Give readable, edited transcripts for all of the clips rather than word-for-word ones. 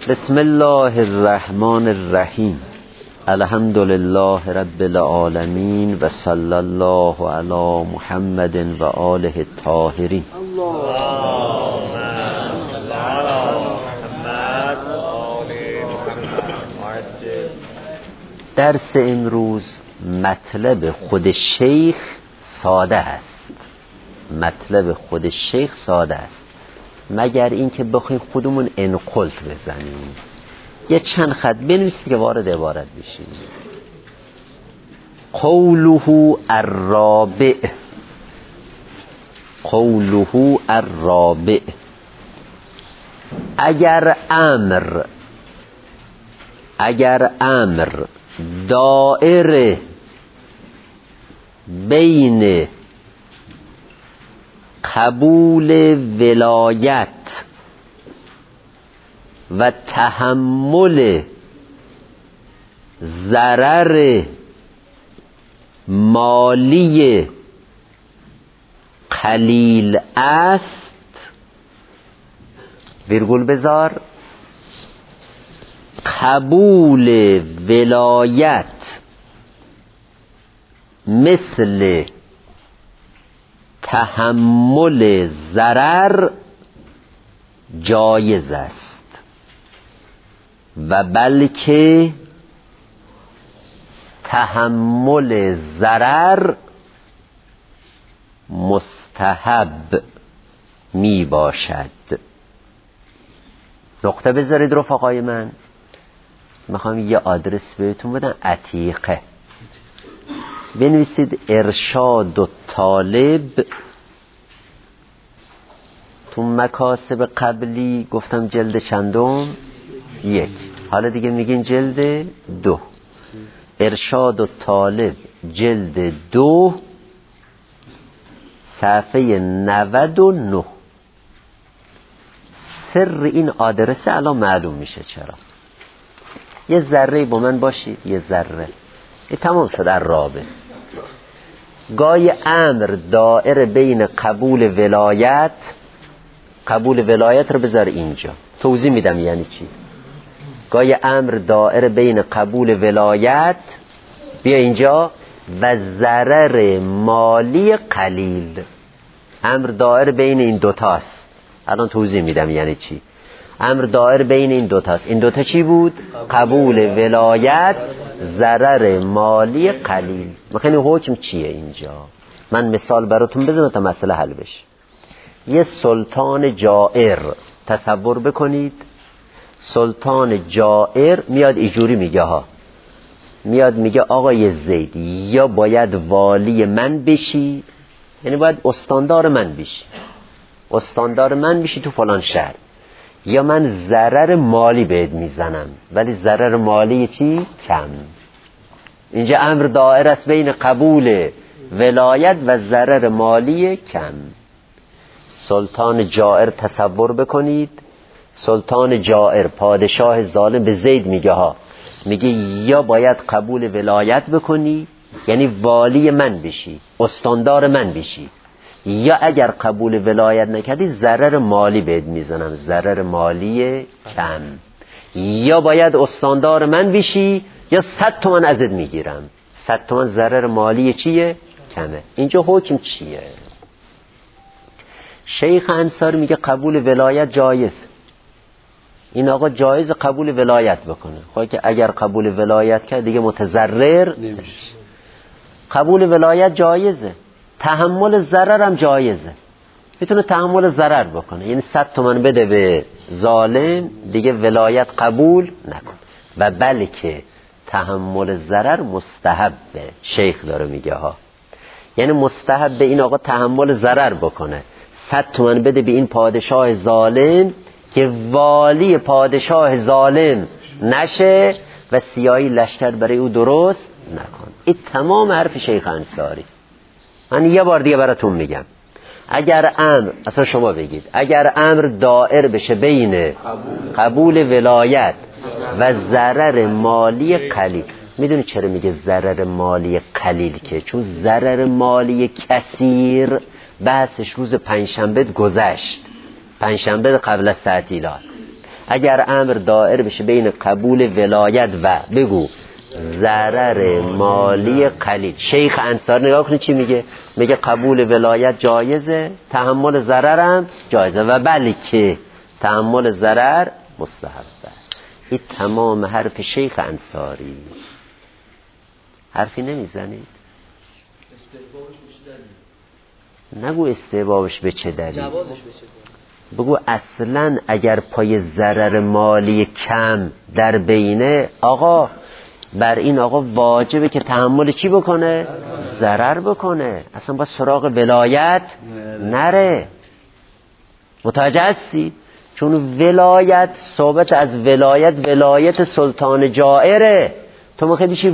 بسم الله الرحمن الرحیم. الحمد لله رب العالمین و صلی الله علی محمد و آله الطاهرین. درس امروز مطلب خود شیخ ساده است. مطلب خود شیخ ساده است، مگر اینکه بخوایم خودمون انقلت بزنیم. یه چند خط بنویسید که وارد عبارت بشیم. قوله الرابع، قوله الرابع، اگر امر دائره بین قبول ولایت و تحمل ضرر مالی قلیل است، ویرگول بذار، قبول ولایت مثل تحمل ضرر جایز است و بلکه تحمل ضرر مستحب می باشد. نقطه بذارید رفقای من. میخوام یه آدرس بهتون بدم، عتیقه. بنویسید ارشاد الطالب. تو مکاسب قبلی گفتم جلد چندم؟ 1. حالا دیگه میگین جلد 2. ارشاد الطالب جلد 2 صفحه 99. سر این آدرس الان معلوم میشه. چرا؟ یه ذره با من باشید، یه ذره. تمام شد. الرابع، گای امر دائر بین قبول ولایت. قبول ولایت رو بذار اینجا، توضیح میدم یعنی چی. گای امر دائر بین قبول ولایت، بیا اینجا، و ضرر مالی قلیل. امر دائر بین این دوتاست. الان توضیح میدم یعنی چی. امر دائر بین این دوتاست. این دوتا چی بود؟ قبول ولایت، ضرر مالی قلیل. میخواین حکم چیه اینجا؟ من مثال براتون بزنم تا مسئله حل بشه. یه سلطان جائر تصور بکنید. سلطان جائر میاد اینجوری میگه ها، میاد میگه آقای زید یا باید والی من بشی، یعنی باید استاندار من بشی، استاندار من بشی تو فلان شهر، یا من ضرر مالی بهت میزنم، ولی ضرر مالی چی؟ کم. اینجا امر دائر است بین قبول ولایت و ضرر مالی کم. سلطان جائر تصور بکنید. سلطان جائر، پادشاه ظالم، به زید میگه ها، میگه یا باید قبول ولایت بکنی، یعنی والی من بشی، استاندار من بشی، یا اگر قبول ولایت نکردی ضرر مالی بهت میزنم، ضرر مالی کم. یا باید استاندار من بشی یا 100 تومن ازت میگیرم. 100 تومن ضرر مالی چیه؟ کمه. اینجا حکم چیه؟ شیخ انصاری میگه قبول ولایت جایز. این آقا جایز قبول ولایت بکنه. خواهی که اگر قبول ولایت کرد دیگه متضرر نمیشه. قبول ولایت جایزه. تحمل ضرر هم جایزه. میتونه تحمل ضرر بکنه، یعنی 100 تومن بده به ظالم، دیگه ولایت قبول نکن. و بلکه تحمل ضرر مستحبه. شیخ داره میگه ها، یعنی مستحبه این آقا تحمل ضرر بکنه. 100 تومن بده به این پادشاه ظالم که والی پادشاه ظالم نشه و سیاهی لشکر برای او درست نکن. این تمام حرف شیخ انصاری. من یه بار دیگه براتون میگم. اگر امر، اصلا شما بگید، اگر امر دائر بشه بین قبول ولایت و ضرر مالی قلیل. میدونی چرا میگه ضرر مالی قلیل؟ که چون ضرر مالی کثیر بحثش روز پنجشنبه گذشت، پنجشنبه قبل از تعطیلات. اگر امر دائر بشه بین قبول ولایت و بگو ضرر مالی قلیل. شیخ انصاری نگاه کنید چی میگه؟ میگه قبول ولایت جایزه، تحمل ضررم جایزه، و بلکه تحمل ضرر مستحبه. این تمام حرف شیخ انصاری. حرفی نمیزنید؟ نگو استحبابش به چه دلیل، بگو اصلا اگر پای ضرر مالی کم در بینه، آقا بر این آقا واجبه که تحمل چی بکنه؟ ضرر بکنه. اصلا با سراغ ولایت نره. متوجه هستی؟ چون ولایت ثابت از ولایت سلطان جائره. تو میخوای بشی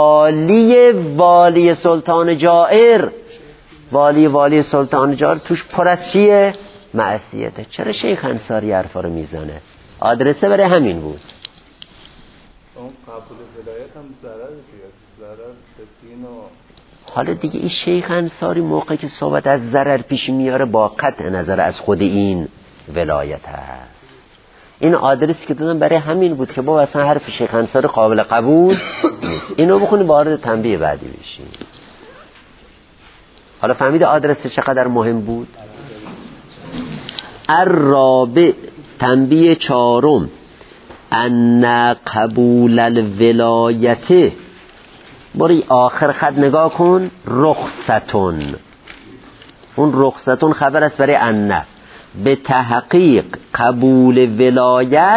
والی سلطان جائر. والی سلطان جائر توش پر از چیه؟ معصیته. چرا شیخ انصاری حرفا رو میزنه؟ آدرسه برای همین بود. قبول ولایت هم ضرر به دین و حالا دیگه این شیخ انصاری موقعی که صحبت از ضرر پیش میاره با قطع نظر از خود این ولایت هست. این آدرسی که دادم برای همین بود که با اصلا حرف شیخ انصاری قابل قبول نیست. اینو بخونی وارد تنبیه بعدی بشی. حالا فهمید آدرس چقدر مهم بود؟ الرابع تنبیه چهارم ان قبول الولایت، باری آخر خط نگاه کن، رخصتون. اون رخصتون خبر است برای ان. به تحقیق قبول ولایت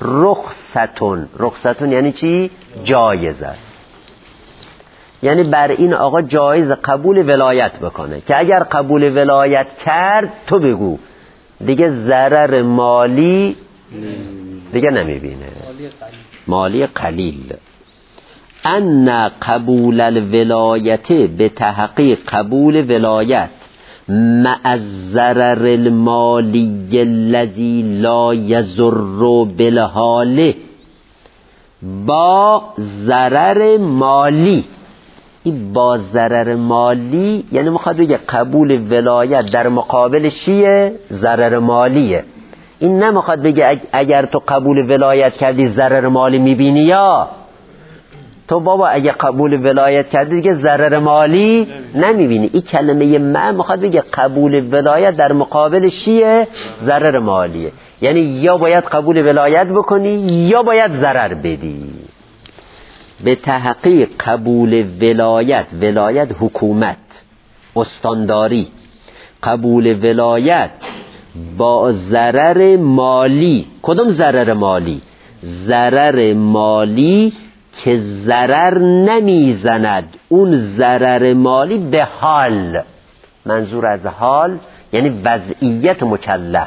رخصتون یعنی چی؟ جایز است. یعنی بر این آقا جایز قبول ولایت بکنه که اگر قبول ولایت کرد تو بگو دیگه ضرر مالی دیگه نمیبینه، مالی قلیل. ان قبول الولایت به تحقیق قبول ولایت مع الضرر المالی الذي لا يضر بالحال، با ضرر مالی. این با ضرر مالی یعنی میخواد بگه قبول ولایت در مقابل چیه؟ ضرر مالیه. این نمیخواد بگه اگر تو قبول ولایت کردی ضرر مالی میبینی، یا تو بابا اگه قبول ولایت کردی دیگه ضرر مالی نمیبینی. این کلمه من میخواد بگه قبول ولایت در مقابل چیه؟ ضرر مالیه. یعنی یا باید قبول ولایت بکنی یا باید ضرر بدی. به تحقیق قبول ولایت حکومت، استانداری، قبول ولایت با ضرر مالی. کدوم ضرر مالی؟ ضرر مالی که ضرر نمیزند اون ضرر مالی به حال. منظور از حال یعنی وضعیت مکلف.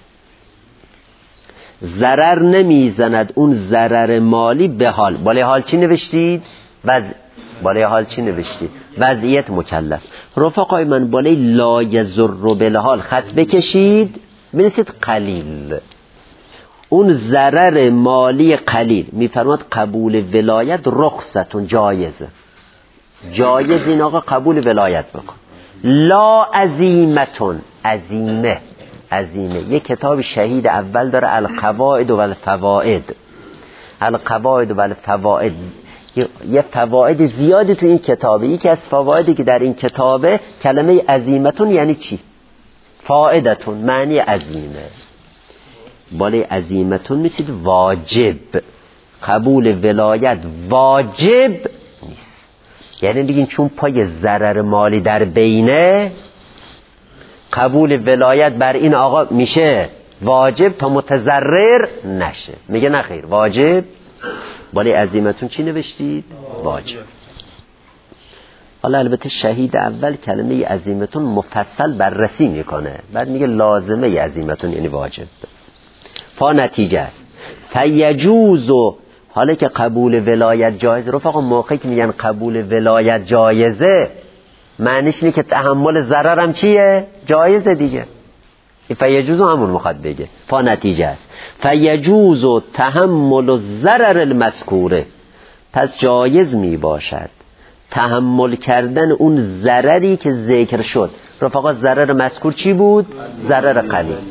ضرر نمیزند اون ضرر مالی به حال. بالای حال چی نوشتید؟ بالای حال چی نوشتید؟ وضعیت مکلف. رفقای من بالای لا یضر بالحال خط بکشید بنویسید قلیل. اون ضرر مالی قلیل میفرماد قبول ولایت رخصتون جایزه. جایز این آقا قبول ولایت بکن. لا عزیمتون، عزیمه یک کتاب شهید اول داره، القواعد و الفوائد. القواعد و الفوائد یه فواید زیادی تو این کتابه. یکی از فوایدی که در این کتابه کلمه عزیمتون یعنی چی؟ فائدتون معنی عزیمه. بالای عزیمتون میشید واجب. قبول ولایت واجب نیست. یعنی بگین چون پای ضرر مالی در بینه قبول ولایت بر این آقا میشه واجب تا متضرر نشه. میگه نه خیر، واجب. بالای عزیمتون چی نوشتید؟ واجب. حالا البته شهید اول کلمه عزیمتون مفصل بررسی میکنه، بعد میگه لازمه عزیمتون یعنی واجب. فا نتیجه است. فیجوزو، حالا که قبول ولایت جایز، رفقا موقعی که میگن قبول ولایت جایزه معنیش اینه که تحمل ضرر هم چیه؟ جایزه دیگه. فیجوزو همون میخواد بگه. فا نتیجه است. فیجوزو تحمل الضرر المذکوره، پس جایز میباشد تحمل کردن اون ضرری که ذکر شد. رفقا ضرر مذکور چی بود؟ ضرر قلیل.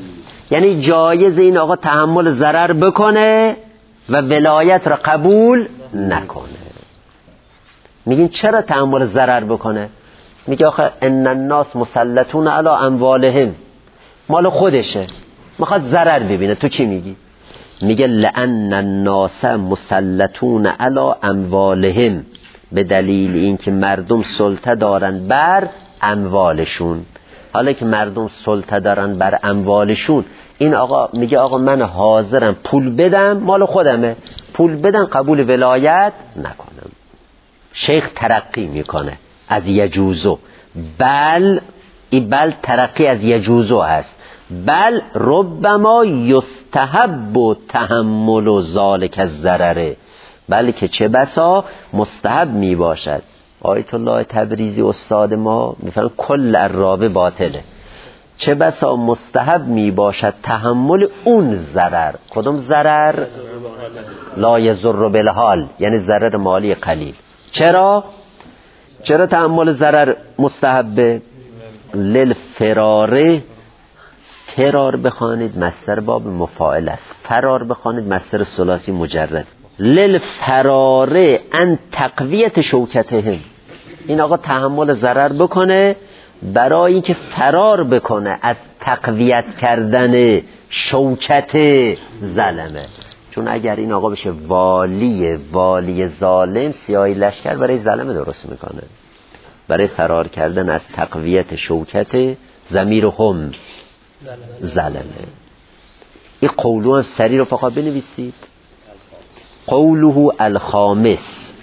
یعنی جایز این آقا تحمل ضرر بکنه و ولایت را قبول نکنه. میگین چرا تحمل ضرر بکنه؟ میگه آخه ان الناس مسلطون علی اموالهم، مال خودشه، میخواد ضرر ببینه. تو چی میگی؟ میگه لان الناس مسلطون علی اموالهم، به دلیل اینکه مردم سلطه دارن بر اموالشون. حالا که مردم سلطه دارن بر اموالشون، این آقا میگه آقا من حاضرم پول بدم، مال خودمه، پول بدم قبول ولایت نکنم. شیخ ترقی میکنه از یجوزو، بل این بل ترقی از یجوزو هست، بل ربما یستحب تحمل ذالک الضرر، بلکه چه بسا مستحب می باشد. آیت الله تبریزی استاد ما میفرماید کل الرابه باطله، چه بسا مستحب می باشد تحمل اون ضرر. کدوم ضرر؟ لا یضر بالحال، یعنی ضرر مالی قلیل. چرا تحمل ضرر مستحبه؟ للفراره، فرار بخوانید مصدر باب مفاعل است، فرار بخوانید مصدر ثلاثی مجرد. للفراره ان تقویت شوکتهم، این آقا تحمل ضرر بکنه برای اینکه فرار بکنه از تقویت کردن شوکت ظلمه. چون اگر این آقا بشه والی ظالم، سیاهی لشکر برای ظلمه درست میکنه، برای فرار کردن از تقویت شوکت ضمیرهم ظلمه. این قولو هم سری رو فقط بنویسید، قوله الخامس،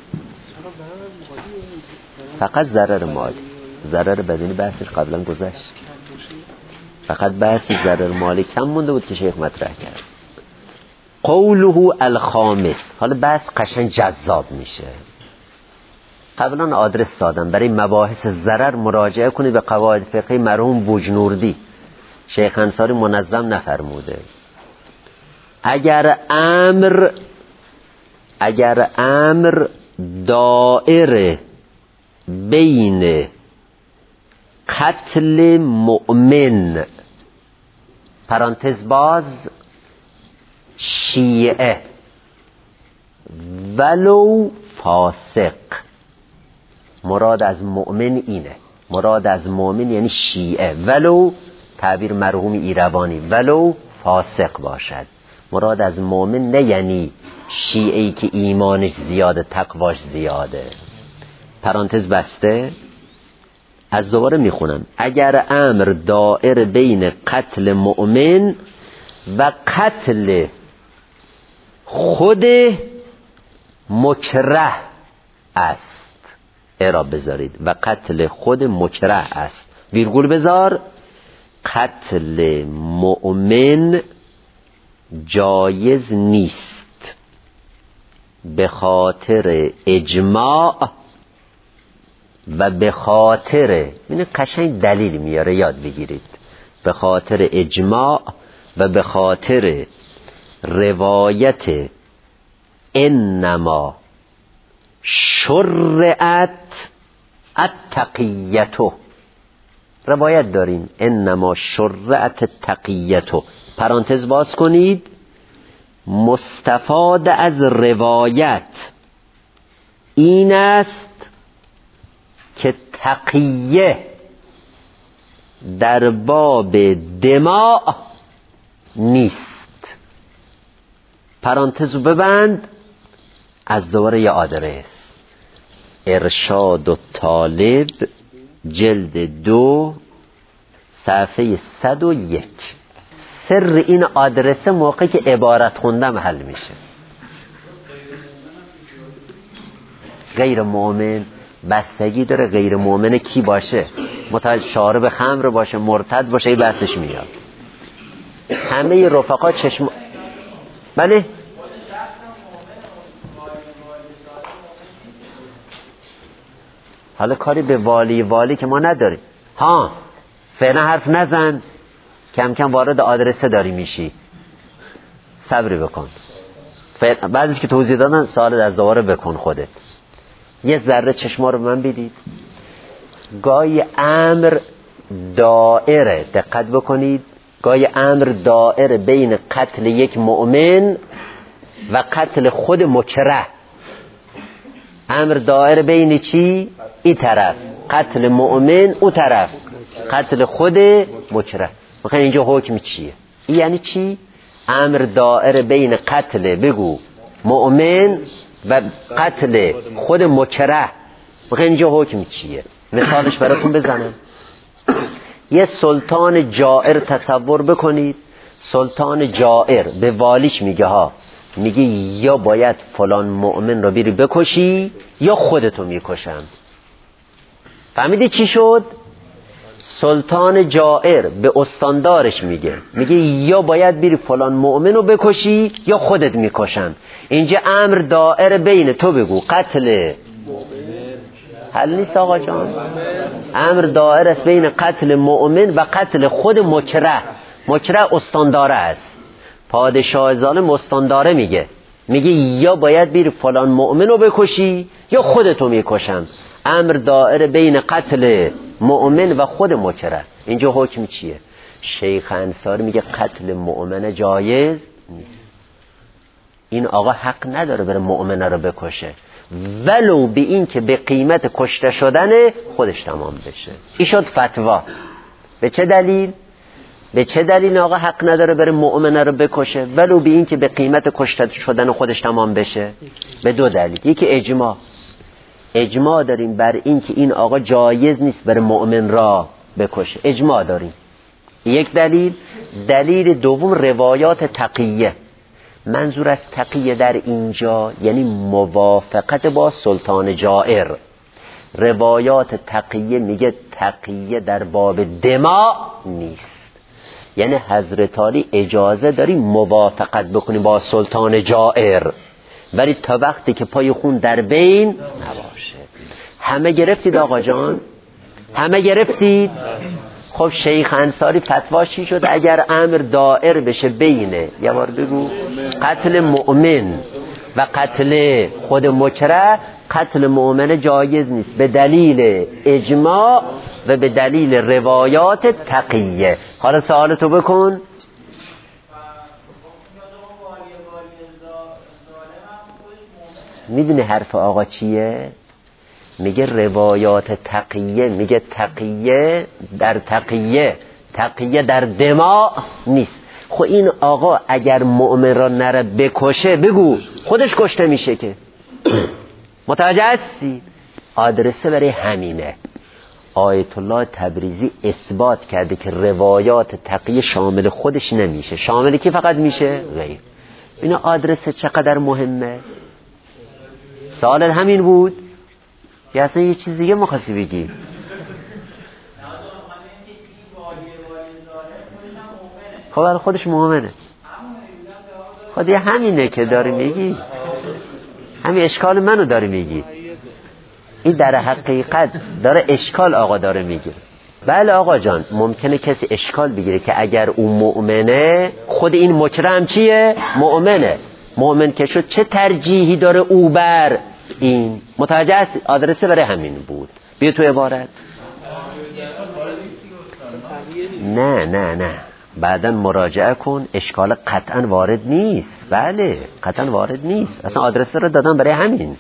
فقط ضرر مالی، ضرر بدنی بحثش قبلا گذشت، فقط بحث ضرر مالی کم مونده بود که شیخ مطرح کرد. قوله الخامس، حالا بحث قشنگ جذاب میشه. قبلا آدرس دادم، برای مباحث ضرر مراجعه کنید به قواعد فقهی مرحوم بوجنوردی، شیخ انصاری منظم نفرموده. اگر امر دائره بین قتل مؤمن پرانتز باز شیعه ولو فاسق، مراد از مؤمن اینه، مراد از مؤمن یعنی شیعه، ولو تعبیر مرحوم ایروانی ولو فاسق باشد، مراد از مؤمن نه یعنی شیعه‌ای که ایمانش زیاده تقواش زیاده. پرانتز بسته. از دوباره میخونم، اگر امر دائر بین قتل مؤمن و قتل خود مکره است، اعراب بذارید، و قتل خود مکره است، ویرگول بذار، قتل مؤمن جایز نیست به خاطر اجماع و به خاطر، این قشنگ دلیل میاره یاد بگیرید، به خاطر اجماع و به خاطر روایت انما شرعت التقیته، روایت داریم انما شرعت التقیته، پرانتز باز کنید، مستفاد از روایت این است که تقیه در باب دماء نیست. پرانتزو ببند. از دوباره یه آدرس، ارشاد الطالب جلد 2 صفحه 101. سر این آدرس موقعی که عبارت خوندم حل میشه. غیر مؤمن بستگی داره غیر مؤمن کی باشه، شارب خمر باشه، مرتد باشه، این بحثش میاد. همه رفقا چشم بله حالا کاری به والی که ما نداریم. ها فعلا حرف نزن، کم کم وارد آدرسه داری میشی، صبری بکن. بعدش که توضیح دادن سوال از دوباره بکن خودت. یه ذره چشما رو به من بدید. گاهی امر دائره، دقت بکنید، گاهی امر دائر بین قتل یک مؤمن و قتل خود مکره. امر دائر بین چی؟ این طرف قتل مؤمن، او طرف قتل خود مکره. میخوای اینجا حکم چیه؟ این یعنی چی؟ امر دائر بین قتل بگو مؤمن و قتل خود مکره. میخوای اینجا حکم چیه؟ مثالش براتون بزنم. یه سلطان جائر تصور بکنید. سلطان جائر به والیش میگه ها، میگه یا باید فلان مؤمن رو بری بکشی یا خودتو میکشم. فهمیدی چی شد؟ سلطان جائر به استاندارش میگه یا باید بری فلان مؤمن رو بکشی یا خودت میکشم. اینجا امر دائر بین تو بگو قتل حل نیست آقا جان. امر دائر است بین قتل مؤمن و قتل خود مکره. مکره استانداره است. پادشاه ظالم استانداره میگه یا باید بری فلان مؤمن رو بکشی یا خودتو میکشم. امر دائر بین قتل مؤمن و خود مکره. اینجا حکم چیه؟ شیخ انصاری میگه قتل مؤمن جایز نیست. این آقا حق نداره بره مؤمن رو بکشه ولو به این که به قیمت کشته شدن خودش تمام بشه. این شد فتوا. به چه دلیل؟ به چه دلیل آقا حق نداره بره مؤمن رو بکشه ولو به این که به قیمت کشته شدن خودش تمام بشه؟ به دو دلیل. یکی اجماع داریم بر این که این آقا جایز نیست بره مؤمن را بکشه. اجماع داریم. یک دلیل. دلیل دوم روایات تقیه. منظور از تقیه در اینجا یعنی موافقت با سلطان جائر. روایات تقیه میگه تقیه در باب دماء نیست. یعنی حضرت علی اجازه داری موافقت بکنی با سلطان جائر ولی تا وقتی که پای خون در بین نباشه. همه گرفتید آقا جان؟ همه گرفتید؟ خب شیخ انصاری فتواش چی شد؟ اگر امر دائر بشه بین یه بار بگو قتل مؤمن و قتل خود مکره، قتل مؤمن جایز نیست به دلیل اجماع و به دلیل روایات تقیه. حالا سوالتو بکن. میدونی حرف آقا چیه؟ میگه روایات تقیه، میگه تقیه در دماء نیست. خب این آقا اگر مؤمن را نره بکشه بگو خودش کشته میشه که. متوجه هستی؟ آدرسه برای همینه. آیت الله تبریزی اثبات کرده که روایات تقیه شامل خودش نمیشه. شامل کی فقط میشه؟ غیر. این آدرسه چقدر مهمه. سوالت همین بود؟ یا اصلا یه چیز دیگه مخواستی بگی؟ خب برای خودش مؤمنه. خب یه همینه که داری میگی، همین اشکال منو داری میگی. این در حقیقت داره اشکال آقا داره میگه. بله آقا جان، ممکنه کسی اشکال بگیره که اگر اون مؤمنه خود این مکره هم چیه؟ مؤمنه. مؤمن که شد چه ترجیحی داره او بر این؟ متوجه است؟ آدرسه برای همین بود. بیا تو عبارت. نه بعداً مراجعه کن. اشکال قطعاً وارد نیست. بله قطعاً وارد نیست. اصلا آدرسه رو دادم برای همین.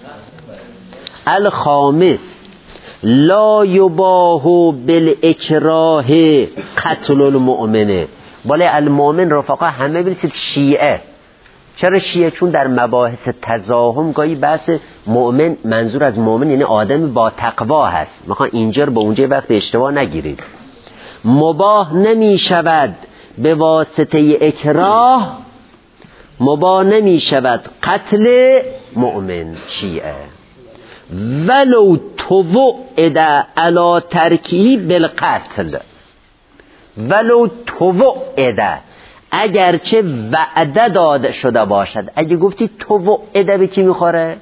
الخامس لا یباهو بالاکراه قتل المؤمنه. بله المؤمن رفقا همه بریسید شیعه. چرا شیعه؟ چون در مباحث تزاحم گاهی بحث مؤمن، منظور از مؤمن یعنی آدم با تقوا هست. میخوان اینجا رو با اونجا وقت اشتباه نگیرید. مباح نمی شود به واسطه اکراه، مباح نمی شود قتل مؤمن شیعه ولو توعد علی ترکی بالقتل. ولو توعد، اگرچه وعده داده شده باشد. اگه گفتی توعد به کی میخوره؟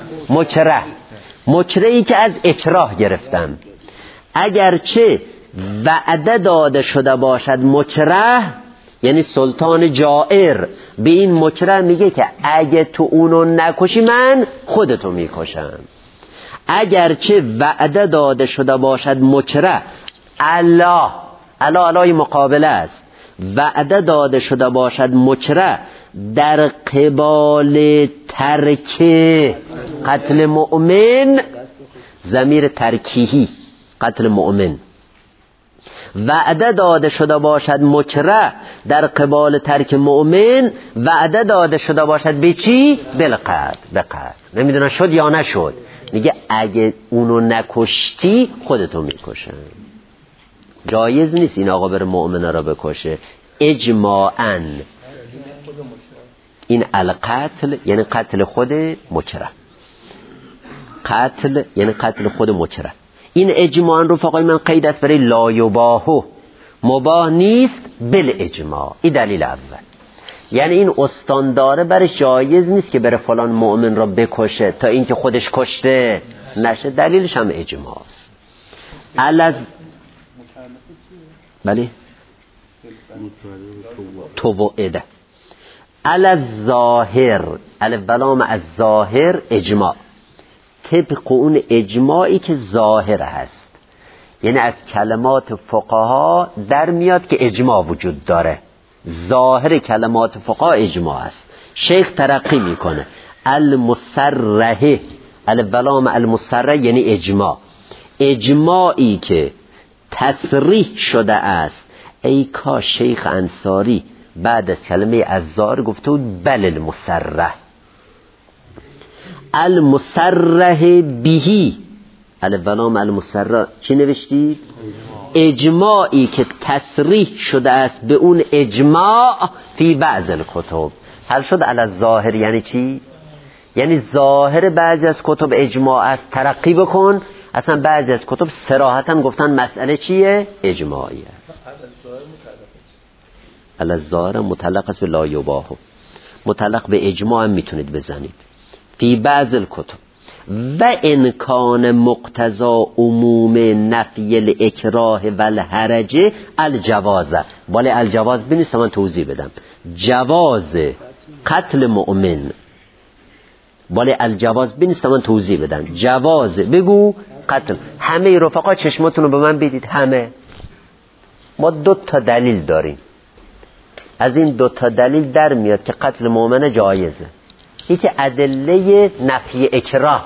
مکرهی که از اکراه گرفتم. اگرچه وعده داده شده باشد مکره، یعنی سلطان جائر به این مکره میگه که اگه تو اونو نکشی من خودتو میکشم. اگرچه وعده داده شده باشد مکره، الله علای مقابله است، وعده داده شده باشد مکره در قبال ترک قتل مؤمن، ضمیر ترکیهی قتل مؤمن، وعده داده شده باشد مکره در قبال ترک مؤمن، وعده داده شده باشد به چی؟ بالقتل، به قتل. نمیدونم شد یا نشد. میگه اگه اونو نکشتی خودتو میکشن. جایز نیست این آقا بره مؤمنه را بکشه اجماعاً. این القتل یعنی قتل خود مکره، قتل یعنی قتل خود مکره. این اجماعاً رفقای من قید است برای لا یباهو، مباه نیست بالاجماع. این دلیل اول. یعنی این استانداره برش جایز نیست که بره فلان مؤمن را بکشه تا اینکه خودش کشته نشه. دلیلش هم اجماع است. بله توعده علی الظاهر، الولام از ظاهر اجماع، طبق اون اجماعی که ظاهر هست. یعنی از کلمات فقها در میاد که اجماع وجود داره، ظاهر کلمات فقها اجماع است. شیخ ترقی میکنه المصرح، الولام المصرح یعنی اجماع، اجماعی که تصریح شده است. ای کاش شیخ انصاری بعد از کلمه الظاهر گفته بود بل المصرح، المصرح بهی، الولام المصرح چی نوشتی؟ اجماعی که تصریح شده است به اون اجماع فی بعض الکتب. حل شد علی الظاهر یعنی چی؟ یعنی ظاهر بعضی از کتب اجماع است، ترقی بکن. اصلا بعضی از کتب صراحتا گفتن مسئله چیه؟ اجماعی است. علی الظاهر متعلق است به لا یباهو، متعلق به اجماع هم میتونید بزنید. فی بعض الکتب و انکان مقتضا عموم نفی الاکراه و الحرج الجوازه. ولی الجواز بنویسم من توضیح بدم. جواز قتل مؤمن، ولی الجواز بنویسم من توضیح بدم. جواز بگو قتل. همه رفقا چشماتون رو به من بدید. همه ما 2 تا دلیل داریم. از این 2 تا دلیل در میاد که قتل مؤمن جایزه. یکی ادله نفی اکراه،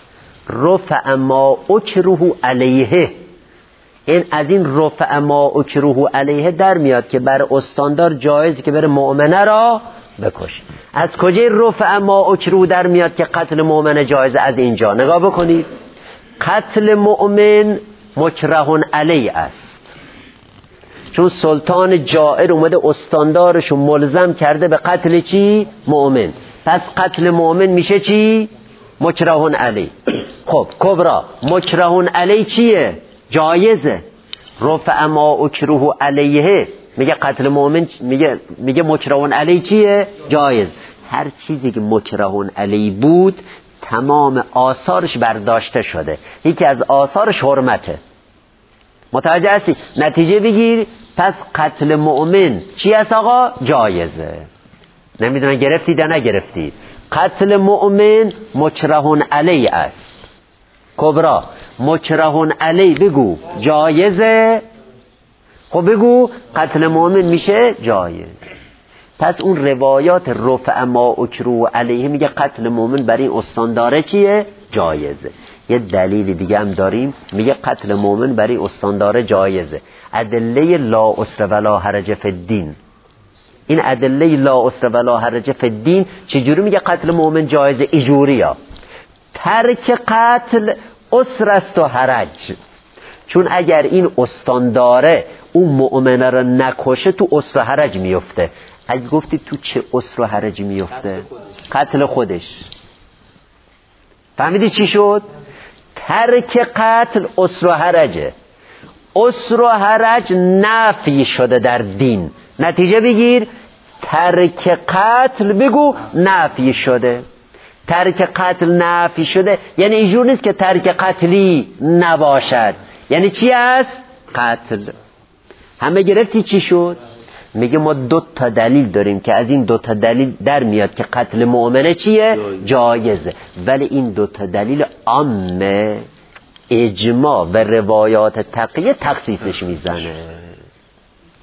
رفع ما اکره علیه. این از این رفع ما اکره علیه در میاد که بر استاندار جایزه که بره مؤمنه را بکش. از کجای رفع ما اکره در میاد که قتل مؤمن جایزه؟ از اینجا نگاه بکنید. قتل مؤمن مکره علیه است، چون سلطان جائر اومده استاندارشو ملزم کرده به قتل چی؟ مؤمن. پس قتل مؤمن میشه چی؟ مکره علی. خب کبرا مکره علی چیه؟ جایزه. رفع ما اکره علیه میگه قتل مؤمن، میگه مکره علی چیه؟ جایز. هر چیزی که مکره علی بود تمام آثارش برداشته شده. یکی از آثارش حرمته. متوجه هستی؟ نتیجه بگیر. پس قتل مؤمن چی است آقا؟ جایزه. نمیدونم گرفتید یا نگرفتید. قتل مؤمن مکره علی است. کبرا مکره علی بگو جایزه. خب بگو قتل مؤمن میشه جایز. پس اون روایات رفع ما اکره علیه میگه قتل مؤمن برای این استانداره چیه؟ جایزه. یه دلیل دیگه هم داریم میگه قتل مؤمن برای استانداره جایزه. ادله لا عسر ولا حرج فی الدین. این ادله لا عسر ولا حرج فی الدین چجوری میگه قتل مؤمن جایزه؟ ایجوریا ترک قتل عسر است و حرج. چون اگر این استانداره اون مؤمنه رو نکشه تو عسر و حرج میفته. اگه گفتی تو چه عسر و حرج میفته؟ قتل خودش. فهمیدی چی شد؟ ترک قتل عسر و حرجه. عسر و حرج نفی شده در دین. نتیجه بگیر ترک قتل بگو نفی شده. ترک قتل نفی شده یعنی اینجور نیست که ترک قتلی نباشد. یعنی چی است؟ قتل. همه گرفتی چی شد؟ میگه ما 2 تا دلیل داریم که از این 2 تا دلیل در میاد که قتل مؤمنه چیه؟ جایزه. ولی این 2 تا دلیل عامه، اجماع و روایات تقیه تخصیصش میزنه.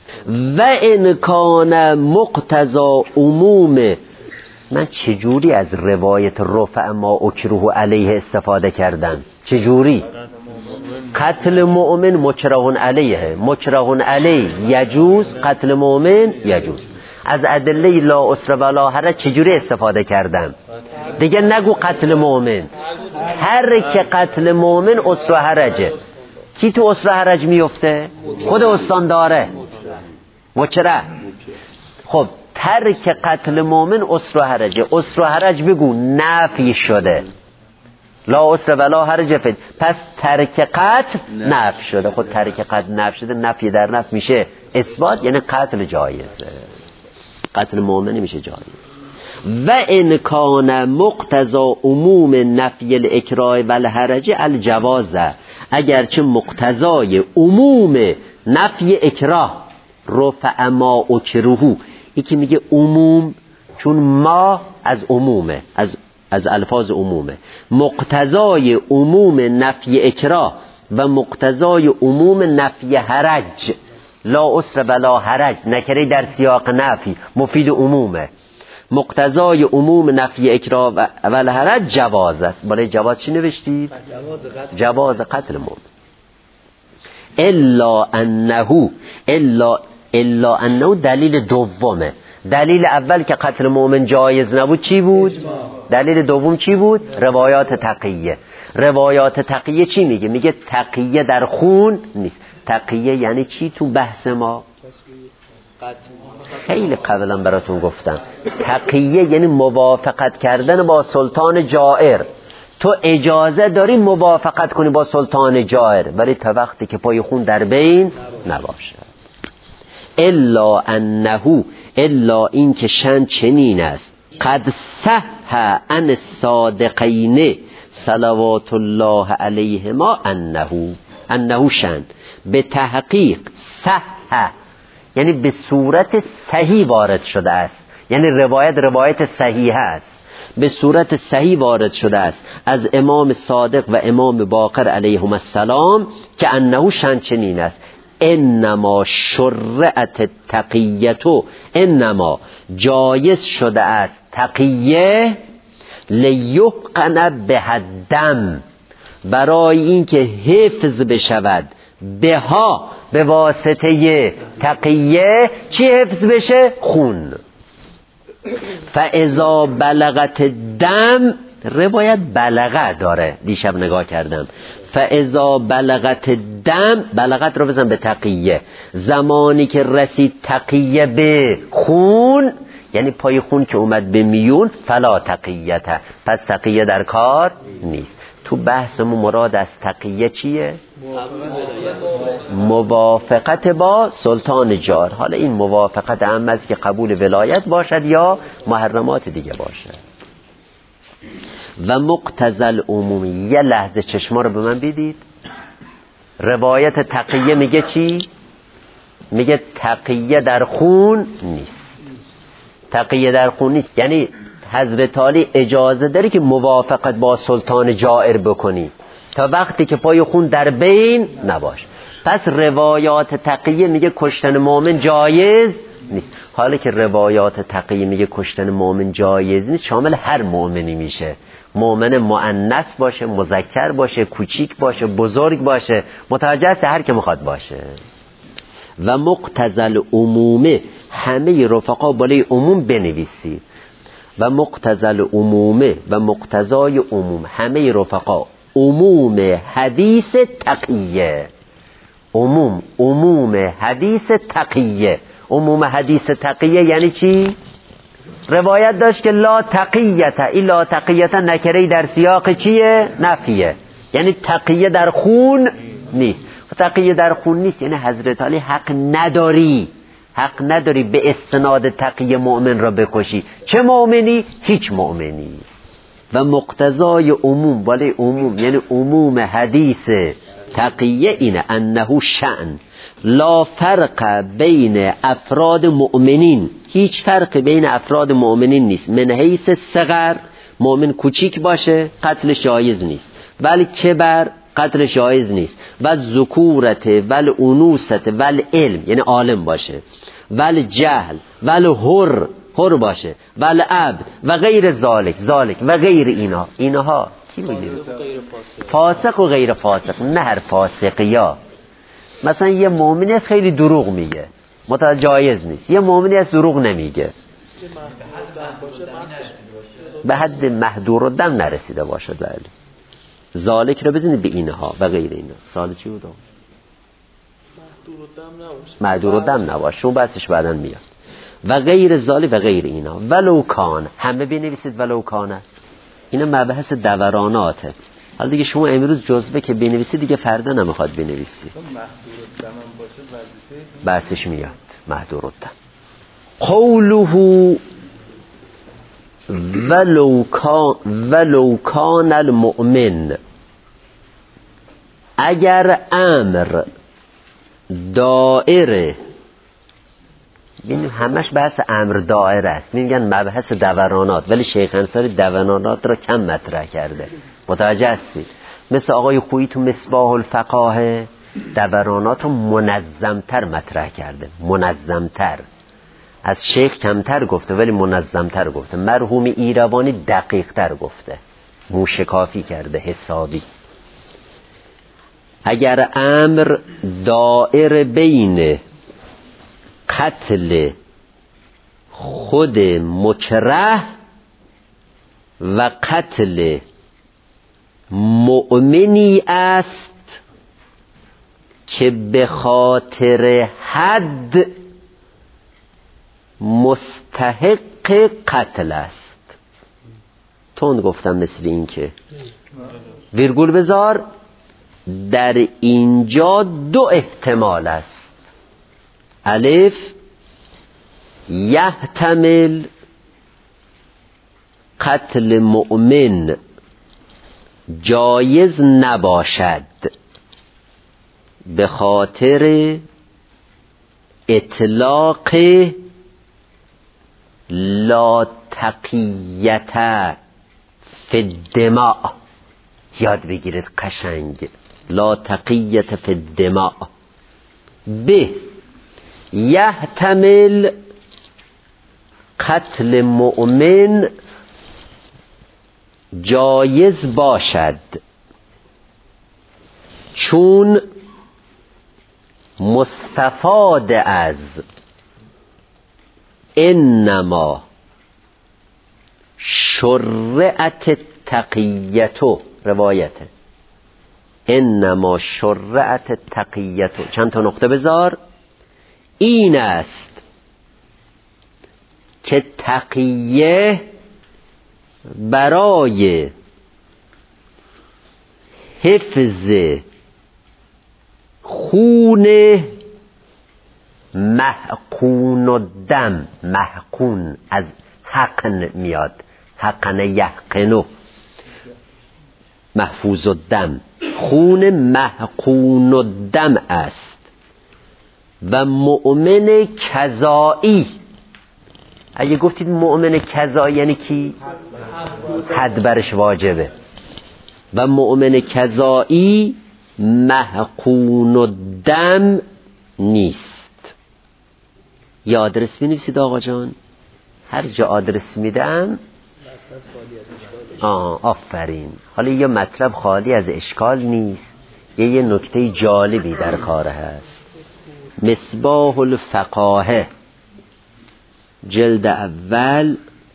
و ان کان مقتضا عموم. من چجوری از روایت رفع ما اکره علیه استفاده کردم؟ چجوری؟ قتل مؤمن مکره علیه، مکره علیه یجوز، قتل مؤمن یجوز. از ادله لا اسره ولا حرج چجوری استفاده کردم؟ دیگه نگو قتل مؤمن، هر که قتل مؤمن اسره و حرجه. کی تو اسره حرج میفته؟ خود استانداره مکره. خب ترک قتل مؤمن اسره و حرجه. اسره و حرج بگو نفی شده، لا اسره ولا حرج فید. پس ترک قتل نفی شده. خود ترک قتل نفی شده، نفی در نفی میشه اثبات، یعنی قتل جایزه، قتل مؤمن میشه جایز. و ان کان مقتضا عموم نفی الاکراه و الحرج الجواز. اگرچه مقتضای عموم نفی اکراه رفع ما اکره، یکی میگه عموم چون ما از عمومه، از الفاظ عمومه. مقتضای عموم نفی اکراه و مقتضای عموم نفی حرج، لا اسره ولا حرج نکره در سیاق نفی مفید عمومه. مقتضای عموم نفی اکراه و الحرج جواز است. برای جواز چی نوشتید؟ جواز قتل مؤمن. الا انه دلیل دومه. دلیل اول که قتل مؤمن جایز نبود چی بود؟ دلیل دوم چی بود؟ روایات تقیه. روایات تقیه چی میگه؟ میگه تقیه در خون نیست. تقیه یعنی چی تو بحث ما؟ خیلی قبلا براتون گفتم. تقیه یعنی موافقت کردن با سلطان جائر. تو اجازه داری موافقت کنی با سلطان جائر، ولی تا وقتی که پای خون در بین نباشه. الا این که شن چنین است، قد صح عن الصادقین صلوات الله علیهما انه شن به تحقیق صح، یعنی به صورت صحیح وارد شده است، یعنی روایت صحیح است، به صورت صحیح وارد شده است از امام صادق و امام باقر علیهم السلام که انه شن چنین است، انما شرعت تقییتو، انما جایز شده است تقیه لیحقن به الدم، برای اینکه حفظ بشود بها، به واسطه تقیه چی حفظ بشه؟ خون. فاذا بلغت الدم، روایت بلغه داره دیشب نگاه کردم، فاذا بلغت الدم، بلغت رو بزن به تقیه، زمانی که رسید تقیه به خون، یعنی پای خون که اومد به میون، فلا تقیته، پس تقیه در کار نیست. تو بحثمون مراد از تقیه چیه؟ موافقت با سلطان جار. حالا این موافقت هم است که قبول ولایت باشد یا محرمات دیگه باشه. و مقتضی العموم، یه لحظه چشما رو به من بدید. روایت تقیه میگه چی؟ میگه تقیه در خون نیست. تقیه در خون نیست یعنی حضرت علی اجازه داری که موافقت با سلطان جائر بکنی تا وقتی که پای خون در بین نباش. پس روایات تقیه میگه کشتن مؤمن جایز نیست. حالا که روایات تقیه میگه کشتن مؤمن جایز نیست، شامل هر مؤمنی میشه. مؤمن مؤنث باشه، مذکر باشه، کوچیک باشه، بزرگ باشه، متوجه است هر که میخواد باشه. و مقتضی العموم، همه رفقا بالای عموم بنویسید. و مقتضی العموم و مقتضای عموم، همه رفقا عموم حدیث تقیه. عموم حدیث تقیه. عموم حدیث تقیه یعنی چی؟ روایت داشت که لا تقیته، این لا تقیته نکره در سیاق چیه؟ نفیه، یعنی تقیه در خون نیست. تقیه در خون نیست یعنی حضرت علی حق نداری به استناد تقیه مؤمن را بکشی. چه مؤمنی؟ هیچ مؤمنی. و مقتضای عموم، ولی عموم یعنی عموم حدیث تقیه اینه، انه شأن لا فرق بین افراد مؤمنین، هیچ فرق بین افراد مؤمنین نیست. من حیث صغر، مؤمن کوچیک باشه قتل جایز نیست، ولی چه بر قتلش جایز نیست. و ذکورت ول انوست ول علم، یعنی عالم باشه، ول جهل ول حر باشه، ول عبد و غیر ذالک و غیر اینها کی میگه؟ فاسق و غیر فاسق، نه هر فاسقیا. مثلا یه مؤمنی است خیلی دروغ میگه، جایز نیست. یه مؤمنی است دروغ نمیگه، به حد محدور الدم نرسیده باشد. بله ذالک رو بزنید به اینها و غیر اینا. سال چی بود؟ محدور الدم نباشه، اون بحثش بعداً میاد. و غیر ذالک و غیر اینا. ولو کان، همه بنویسید ولو کانه. اینا مبحث دوراناته. حالا دیگه شما امروز جزبه که بنویسید دیگه فردا نمیخواد بنویسید، بحثش میاد. محدور الدم قوله ولو کان المؤمن، اگر امر دائره، ببین همش بحث امر دائره است، میگن مبحث دورانات، ولی شیخ انصاری دورانات را کم مطرح کرده. متوجه هستید؟ مثل آقای خویی تو مصباح الفقاهه دورانات رو منظمتر مطرح کرده، منظمتر. از شیخ کمتر گفته ولی منظمتر گفته. مرحوم ایروانی دقیقتر گفته، موشکافی کرده حسابی. اگر امر دائر بین قتل خود مکره و قتل مؤمنی است که به خاطر حد مستحق قتل است. تند گفتم مثل این که ویرگول بذار، در اینجا دو احتمال است. الف، یحتمل قتل مؤمن جایز نباشد به خاطر اطلاق لا تقیت فی الدماء. یاد بگیرید قشنگ، لا تقیت فی الدماء. به یحتمل قتل مؤمن جایز باشد چون مستفاد از انما شرعت تقیتو، روایته انما شرعت تقیتو، چند تا نقطه بذار، این است که تقیه برای حفظ خون محقون الدم، محقون از حقن میاد، حقن یحقنو، محفوظ الدم، خون محقون الدم است. و مؤمن کذایی، اگه گفتید مؤمن کذایی یعنی کی؟ حد برش واجبه. و مؤمن کذایی محقون الدم نیست. یه آدرس بنویسید آقا جان، هر جا آدرس میدم. آفرین. حالا یه مطلب خالی از اشکال نیست، یه نکته جالبی در کار هست. مصباح الفقاهه جلد اول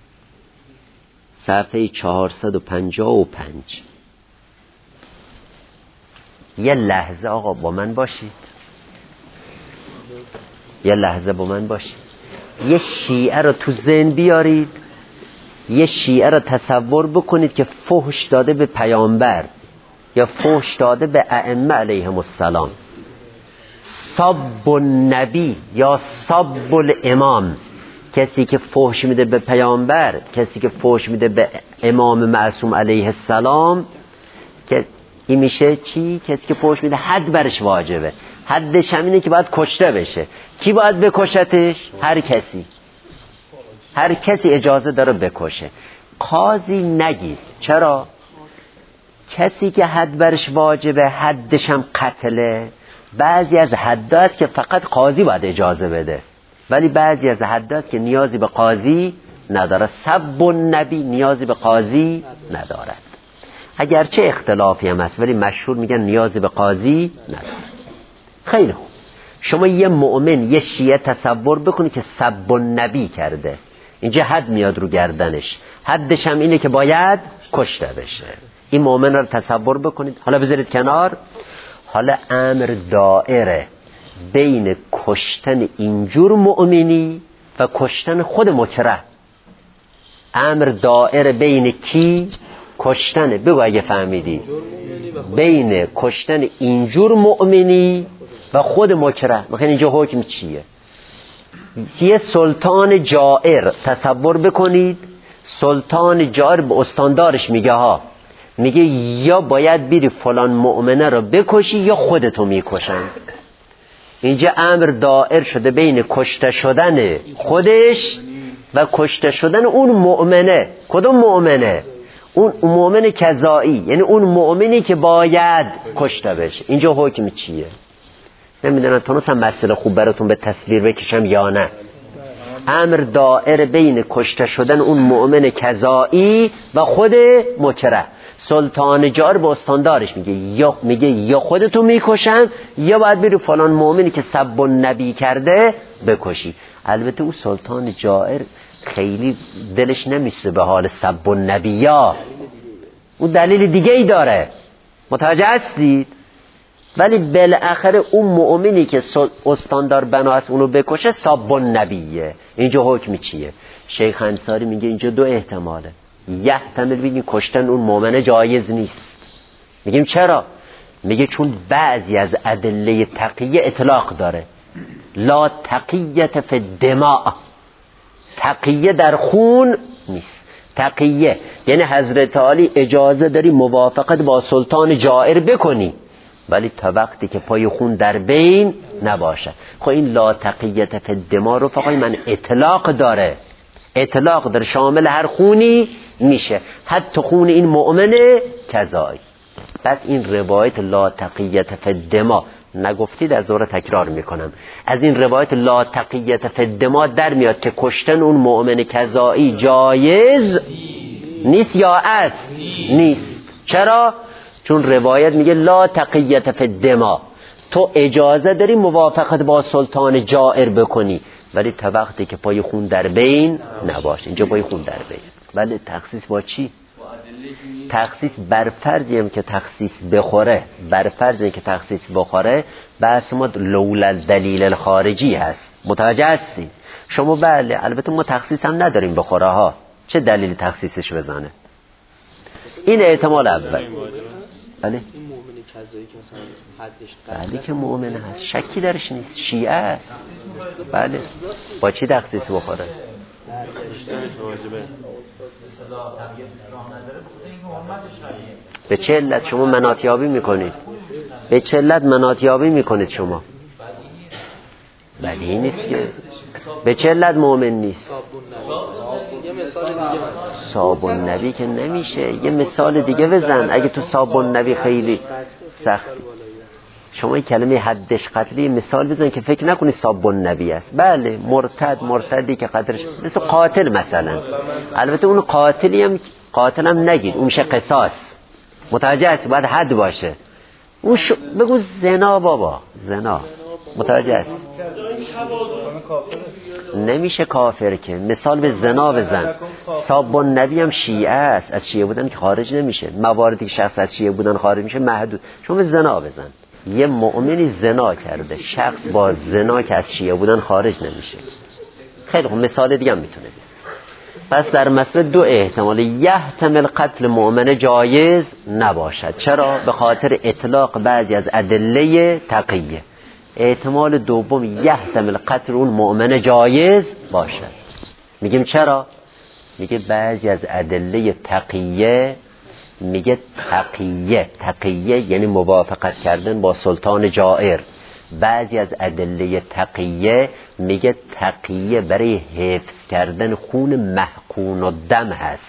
صفحه 455. یه لحظه آقا با من باشید، یه لحظه با من باشید. یه شیعه رو تو ذهن بیارید، یه شیعه رو تصور بکنید که فحش داده به پیامبر یا فحش داده به ائمه علیهم السلام، سب النبی یا سب الامام. کسی که فحش میده به پیامبر، کسی که فحش میده به امام معصوم علیه السلام، که این میشه چی؟ کسی که فحش میده حد برش واجبه. حدش همینه که باید کشته بشه. کی باید بکشتش؟ هر کسی، هر کسی اجازه داره بکشه. قاضی نگید. چرا؟ کسی که حد برش واجبه حدش هم قتله. بعضی از حد هست که فقط قاضی باید اجازه بده، ولی بعضی از حد هست که نیازی به قاضی نداره. سب النبی نیازی به قاضی ندارد، اگرچه اختلافی هم هست ولی مشهور میگن نیازی به قاضی نداره. خیلی خوب، شما یه مؤمن یه شیعه تصور بکنی که سب النبی کرده، اینجا حد میاد رو گردنش، حدش هم اینه که باید کشته بشه. این مؤمن رو تصور بکنید. حالا بذارید کنار، حالا امر دائره بین کشتن اینجور مؤمنی و کشتن خود مکره. امر دائره بین کی؟ کشتن، بگو اگه فهمیدی، بین کشتن اینجور مؤمنی و خود مکره. مثلا اینجا حکم چیه؟ یه سلطان جائر تصور بکنید، سلطان جائر به استاندارش میگه ها، میگه یا باید بری فلان مؤمنه رو بکشی یا خودتو میکشن. اینجا امر دائر شده بین کشته شدن خودش و کشته شدن اون مؤمنه. کدوم مؤمنه؟ اون مؤمن کذایی، یعنی اون مؤمنی که باید کشته بشه. اینجا حکم چیه؟ نمیدونم تونستم مسئله خوب براتون به تصویر بکشم یا نه. امر دائر بین کشته شدن اون مؤمن کذایی و خود مکره. سلطان جار با استاندارش میگه یا خودتو میکشم یا باید بری فلان مؤمنی که سب النبی کرده بکشی. البته اون سلطان جائر خیلی دلش نمیشه به حال سب النبی، ها اون دلیل دیگه ای داره، متوجه هستید؟ ولی بالاخره اون مؤمنی که استاندار بنا است اونو بکشه سب النبیه. اینجا حکم چیه؟ شیخ انصاری میگه اینجا دو احتماله. یحتمل بگیم کشتن اون مؤمن جایز نیست. میگیم چرا؟ میگه چون بعضی از ادله تقیه اطلاق داره. لا تقیت فی الدماء، تقیه در خون نیست. تقیه یعنی حضرت علی اجازه داری موافقت با سلطان جائر بکنی، ولی تا وقتی که پای خون در بین نباشه. خب این لا تقیت فی الدماء رو فقط من اطلاق داره، اطلاق داره، شامل هر خونی میشه، حتی خون این مؤمنه کذایی. بس این روایت لا تقیت فی الدماء نگفتید، از دوره تکرار میکنم، از این روایت لا تقیت فی الدماء در میاد که کشتن اون مؤمن کذایی جایز نیست یا است؟ نیست. چرا؟ چون روایت میگه لا تقیت فی الدماء، تو اجازه داری موافقت با سلطان جائر بکنی، ولی تا وقتی که پای خون در بین نباشه. اینجا پای خون در بین. ولی تخصیص با چی؟ تخصیص بر فرضی هم که تخصیص بخوره، بر فرضی که تخصیص بخوره بحث ما لولا دلیل الخارجی هست. متوجه هستی؟ شما بله، البته ما تخصیص هم نداریم بخوره ها، چه دلیل تخصیصش بزنه؟ این احتمال اول. بله این مؤمن کذایی که مثلا حدش بله که مؤمن هست، شکی درش نیست، شیعه است. بله با چی تخصیص بخوره؟ به چه علت شما مناطیابی میکنید؟ به چه علت مناطیابی میکنید شما؟ بدیهی نیست که. به چه علت مؤمن نیست؟ صاب النبی که نمیشه. یه مثال دیگه بزن اگه تو صاب النبی خیلی سختی. شما این کلمه حدش قتلی مثال بزن که فکر نکنی صاب النبی است. بله مرتدی که قدرش مثل قاتل مثلا، البته اون قاتل هم نگید، اون میشه قصاص. متوجه هستی؟ باید حد باشه. اون بگو زنا بابا، زنا. متوجه هستی؟ نمیشه کافر که. مثال به زنا بزن. صاب النبی هم شیعه است، از شیعه بودن که خارج نمیشه. مواردی که شخص از شیعه بودن خارج میشه محدود. شما به زنا بزن. یه مؤمنی زنا کرده، شخص با زنا که از شیعه بودن خارج نمیشه. خیلی خوب، مثال دیگه هم میتونه بید. پس در مسئله دو احتمال. یحتمل قتل مؤمن جایز نباشد. چرا؟ به خاطر اطلاق بعضی از ادله تقیه. احتمال دوم یحتمل قتل اون مؤمن جایز باشد. میگیم چرا؟ میگه بعضی از ادله تقیه، میگه تقیه یعنی موافقت کردن با سلطان جائر. بعضی از ادله تقیه میگه تقیه برای حفظ کردن خون محقون و دم هست.